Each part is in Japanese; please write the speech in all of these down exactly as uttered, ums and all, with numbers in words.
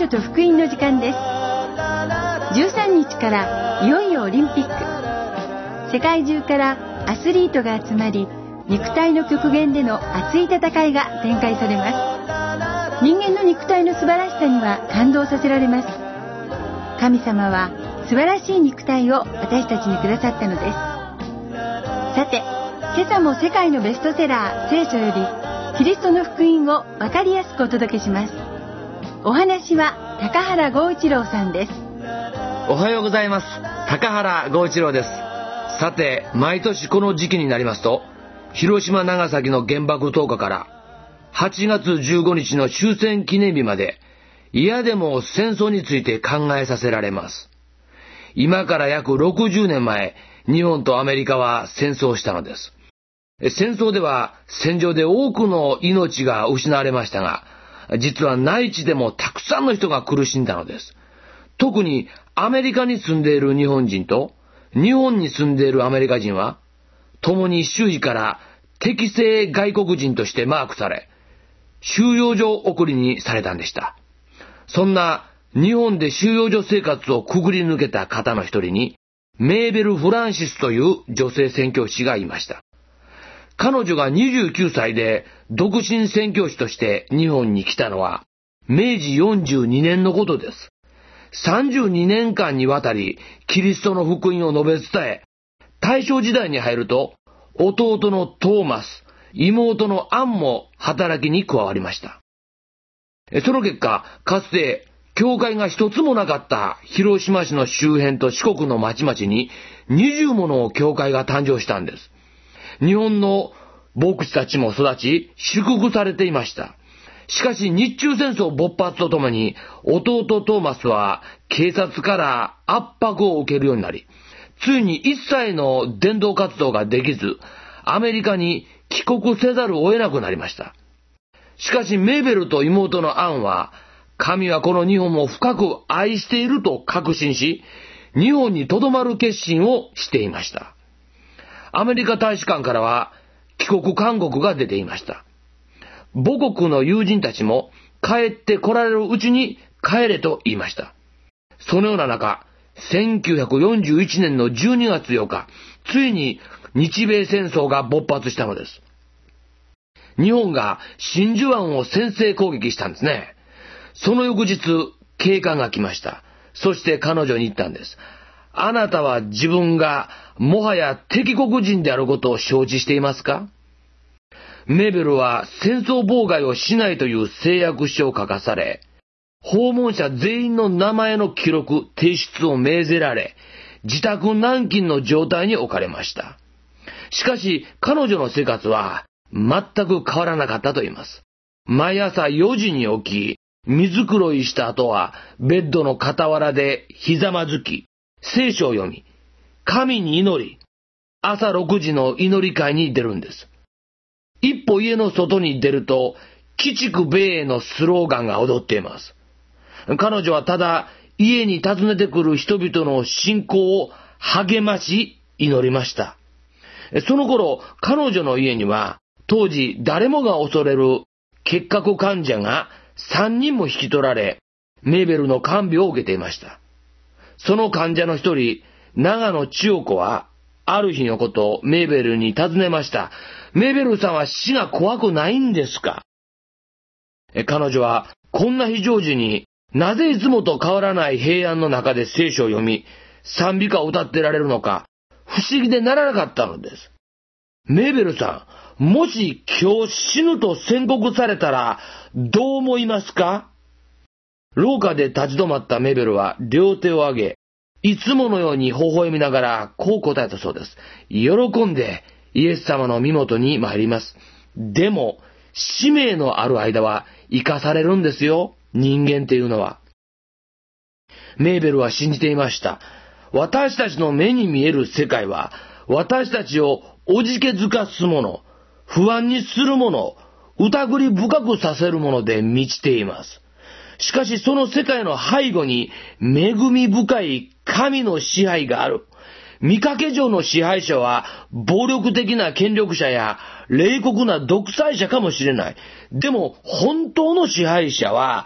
書と福音の時間です。じゅうさんにちからいよいよオリンピック。世界中からアスリートが集まり、肉体の極限での熱い戦いが展開されます。人間の肉体の素晴らしさには感動させられます。神様は素晴らしい肉体を私たちにくださったのです。さて、今朝も世界のベストセラー聖書よりキリストの福音を分かりやすくお届けします。お話は高原剛一郎さんです。 おはようございます。高原剛一郎です。さて、毎年この時期になりますと、広島長崎の原爆投下からはちがつじゅうごにちの終戦記念日まで、嫌でも戦争について考えさせられます。今から約ろくじゅうねんまえ、日本とアメリカは戦争をしたのです。戦争では戦場で多くの命が失われましたが、実は内地でもたくさんの人が苦しんだのです。特にアメリカに住んでいる日本人と日本に住んでいるアメリカ人は、共に周囲から敵性外国人としてマークされ、収容所送りにされたんでした。そんな日本で収容所生活をくぐり抜けた方の一人に、メーベル・フランシスという女性宣教師がいました。彼女がにじゅうきゅうさいで独身宣教師として日本に来たのはめいじよんじゅうにねんのことです。さんじゅうにねんかんにわたりキリストの福音を述べ伝え、大正時代に入ると弟のトーマス、妹のアンも働きに加わりました。その結果、かつて教会が一つもなかった広島市の周辺と四国の町々ににじゅうもの教会が誕生したんです。日本の牧師たちも育ち、祝福されていました。しかし日中戦争勃発とともに、弟トーマスは警察から圧迫を受けるようになり、ついに一切の伝道活動ができず、アメリカに帰国せざるを得なくなりました。しかしメーベルと妹のアンは、神はこの日本を深く愛していると確信し、日本に留まる決心をしていました。アメリカ大使館からは帰国勧告が出ていました。母国の友人たちも帰って来られるうちに帰れと言いました。そのような中、せんきゅうひゃくよんじゅういちねんのじゅうにがつようか、ついに日米戦争が勃発したのです。日本が真珠湾を先制攻撃したんですね。その翌日、警官が来ました。そして彼女に言ったんです。あなたは自分がもはや敵国人であることを承知していますか？メーベルは戦争妨害をしないという誓約書を書かされ、訪問者全員の名前の記録提出を命ぜられ、自宅軟禁の状態に置かれました。しかし彼女の生活は全く変わらなかったと言います。毎朝よじに起き、水黒いした後はベッドの傍らでひざまずき、聖書を読み、神に祈り、朝ろくじの祈り会に出るんです。一歩家の外に出ると、鬼畜米英のスローガンが踊っています。彼女はただ家に訪ねてくる人々の信仰を励まし祈りました。その頃、彼女の家には当時誰もが恐れる結核患者がさんにんも引き取られ、メーベルの看病を受けていました。その患者の一人、長野千代子は、ある日のことをメーベルに尋ねました。メーベルさんは死が怖くないんですか？彼女は、こんな非常時になぜいつもと変わらない平安の中で聖書を読み、賛美歌を歌ってられるのか、不思議でならなかったのです。メーベルさん、もし今日死ぬと宣告されたら、どう思いますか？廊下で立ち止まったメーベルは両手を上げ、いつものように微笑みながらこう答えたそうです。喜んでイエス様の身元に参ります。でも、使命のある間は生かされるんですよ、人間っていうのは。メーベルは信じていました。私たちの目に見える世界は、私たちをおじけづかすもの、不安にするもの、疑り深くさせるもので満ちています。しかしその世界の背後に恵み深い神の支配がある。見かけ上の支配者は暴力的な権力者や冷酷な独裁者かもしれない。でも本当の支配者は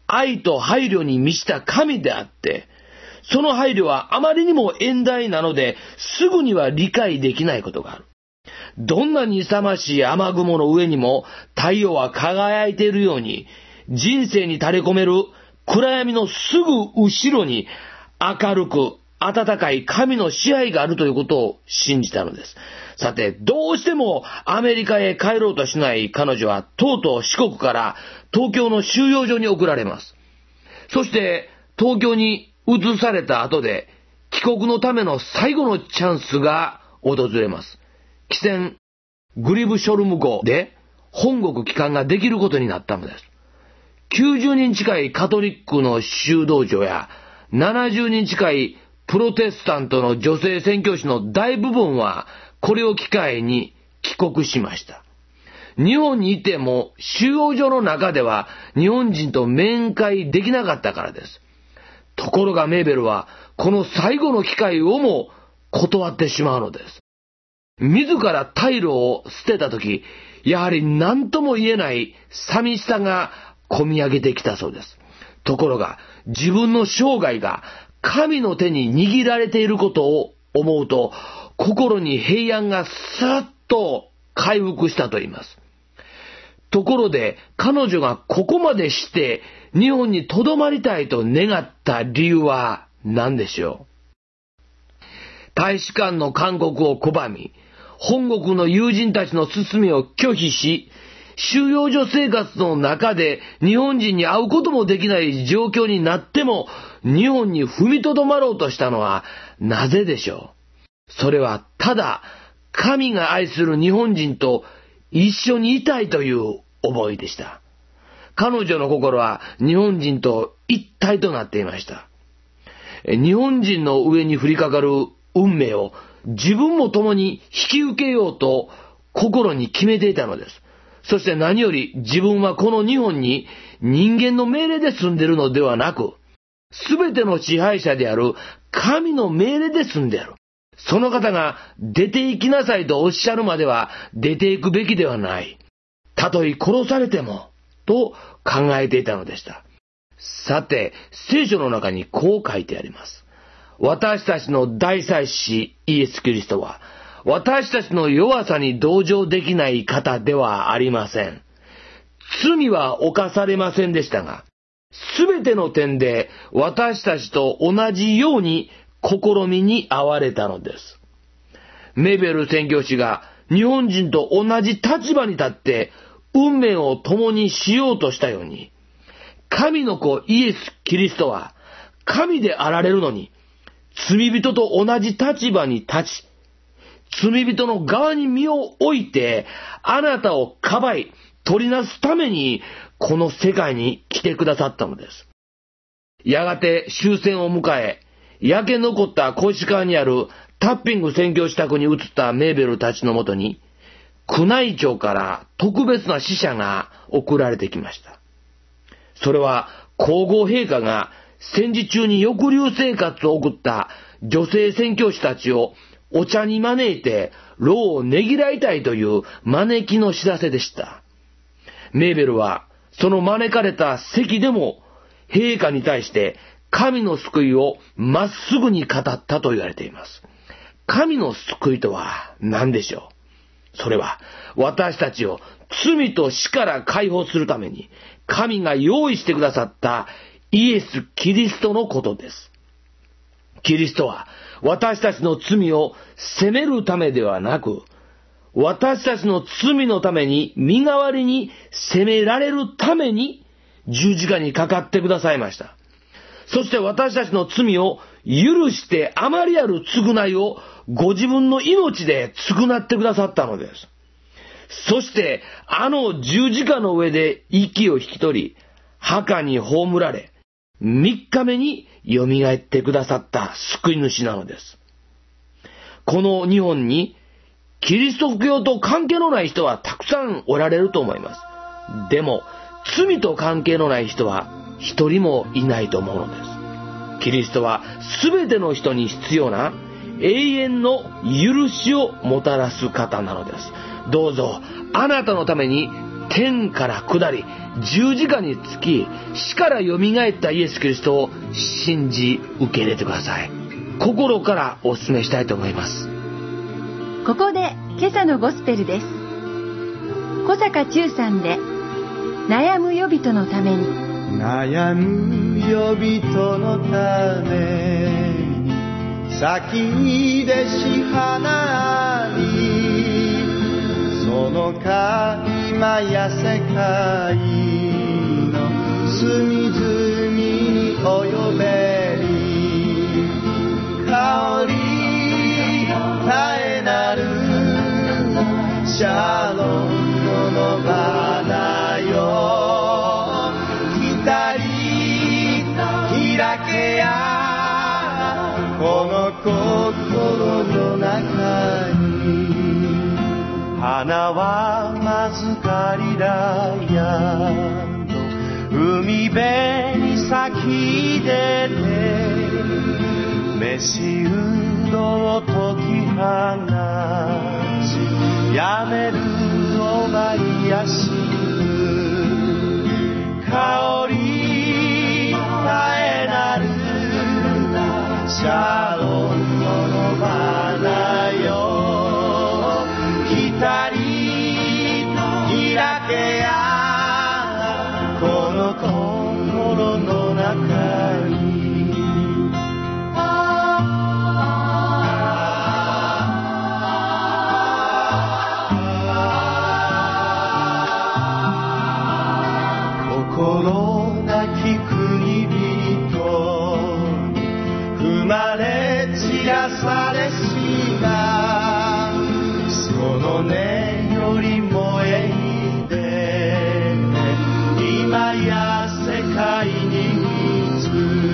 愛と配慮に満ちた神であって、その配慮はあまりにも遠大なので、すぐには理解できないことがある。どんなに勇ましい雨雲の上にも太陽は輝いているように、人生に垂れ込める暗闇のすぐ後ろに明るく温かい神の支配があるということを信じたのです。さて、どうしてもアメリカへ帰ろうとしない彼女は、とうとう四国から東京の収容所に送られます。そして東京に移された後で、帰国のための最後のチャンスが訪れます。汽船グリブショルム号で本国帰還ができることになったのです。きゅうじゅうにん近いカトリックの修道女やななじゅうにん近いプロテスタントの女性宣教師の大部分はこれを機会に帰国しました。日本にいても収容所の中では日本人と面会できなかったからです。ところがメーベルはこの最後の機会をも断ってしまうのです。自ら退路を捨てたとき、やはり何とも言えない寂しさがこみ上げてきたそうです。ところが自分の生涯が神の手に握られていることを思うと、心に平安がさっと回復したと言います。ところで彼女がここまでして日本に留まりたいと願った理由は何でしょう。大使館の勧告を拒み、本国の友人たちの勧めを拒否し、収容所生活の中で日本人に会うこともできない状況になっても日本に踏みとどまろうとしたのはなぜでしょう。それはただ神が愛する日本人と一緒にいたいという思いでした。彼女の心は日本人と一体となっていました。日本人の上に降りかかる運命を自分も共に引き受けようと心に決めていたのです。そして何より自分はこの日本に人間の命令で住んでいるのではなく、すべての支配者である神の命令で住んでいる。その方が出て行きなさいとおっしゃるまでは出て行くべきではない。たとえ殺されても、と考えていたのでした。さて、聖書の中にこう書いてあります。私たちの大祭司イエス・キリストは、私たちの弱さに同情できない方ではありません。罪は犯されませんでしたが、すべての点で私たちと同じように試みに遭われたのです。メベル宣教師が日本人と同じ立場に立って運命を共にしようとしたように、神の子イエス・キリストは神であられるのに、罪人と同じ立場に立ち、罪人の側に身を置いて、あなたをかばい、取りなすために、この世界に来てくださったのです。やがて終戦を迎え、焼け残った小石川にあるタッピング宣教師宅に移ったメーベルたちのもとに、宮内庁から特別な使者が送られてきました。それは皇后陛下が戦時中に抑留生活を送った女性宣教師たちをお茶に招いて労をねぎらいたいという招きの知らせでした。メーベルはその招かれた席でも陛下に対して神の救いをまっすぐに語ったと言われています。神の救いとは何でしょう。それは私たちを罪と死から解放するために神が用意してくださったイエス・キリストのことです。キリストは私たちの罪を責めるためではなく、私たちの罪のために身代わりに責められるために十字架にかかってくださいました。そして私たちの罪を許してあまりある償いをご自分の命で償ってくださったのです。そしてあの十字架の上で息を引き取り、墓に葬られ、三日目によみがえってくださった救い主なのです。この日本にキリスト教と関係のない人はたくさんおられると思います。でも罪と関係のない人は一人もいないと思うのです。キリストはすべての人に必要な永遠の許しをもたらす方なのです。どうぞあなたのために天から下り十字架につき死からよみがえったイエス・キリストを信じ受け入れてください。心からお勧めしたいと思います。 ここで今朝のゴスペルです。小坂忠さんで悩む予備人のために。 悩む予備人のために先でし花にその神間や世界の隅々にお呼べり香り絶えなるシャロンの花よ開けやこの心の中に花はまずガリラヤの海辺に咲き出てメシウドを解き放ちやめるを舞いやし香り絶えなるシャロンの花よ光開けやこの心の中に心なき国生まれ散らされしがその根より燃えに出て今や世界に満つ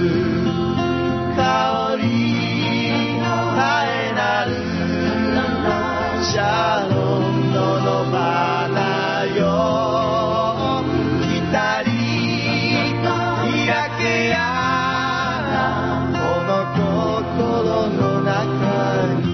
香り絶えなるシャロンの花よ光開けや心の中に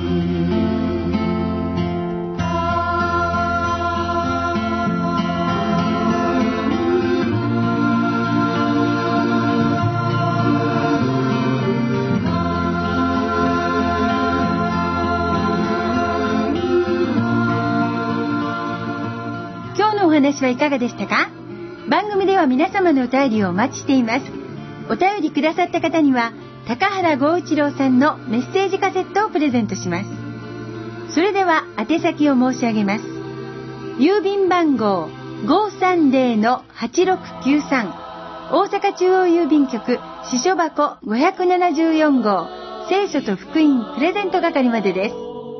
今日のお話はいかがでしたか？番組では皆様のお便りをお待ちしています。お便りくださった方には高原剛一郎さんのメッセージカセットをプレゼントします。それでは宛先を申し上げます。郵便番号 ごーさんぜろのはちろくきゅうさん 大阪中央郵便局支所箱ごひゃくななじゅうよん号聖書と福音プレゼント係までです。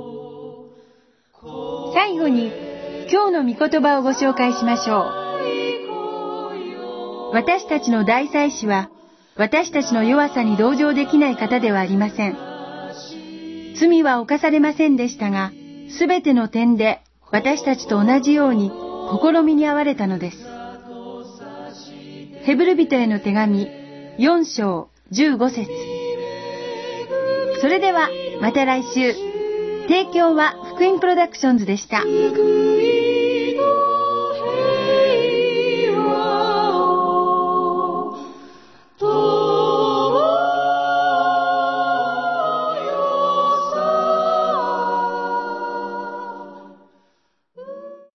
最後に今日の御言葉をご紹介しましょう。私たちの大祭司は私たちの弱さに同情できない方ではありません。罪は犯されませんでしたが、すべての点で私たちと同じように試みに遭われたのです。ヘブル人への手紙よん章じゅうご節。それではまた来週。提供は福音プロダクションズでした。